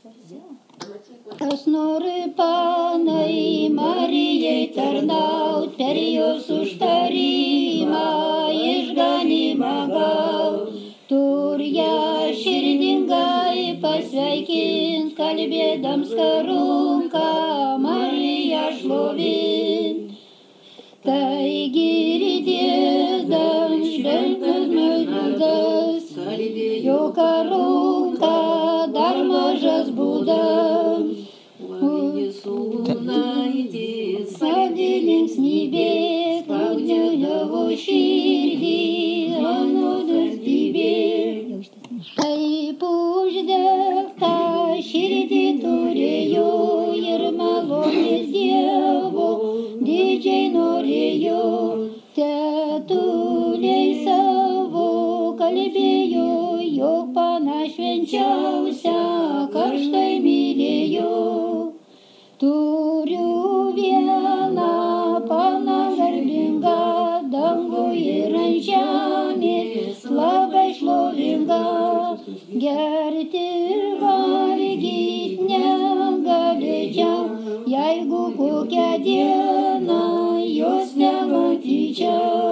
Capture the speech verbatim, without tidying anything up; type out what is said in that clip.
Kas nori panai Marijai tarnaut, per jos užtarimą išganimą gaut. Tur ją širdingai pasveikint, kalbėdams karunką Mariją šlovint. Taigi girdėdam šventas maldas, jo karunka dar mažas būdams. Savi linksmybė, klaudžiavo širdį, anodas dybė. Taip uždegta širdį turėjo ir malonės Dievo didžiai norėjo. Tetuliai savo kalbėjo, jog pana švenčiausia karštai mylėjo. Turiu vieną paną garbingą, danguje ir ant žemės labai šlovingą. Gerti ir valgyt negalėčiau, jeigu kokią dieną jos nematyčiau.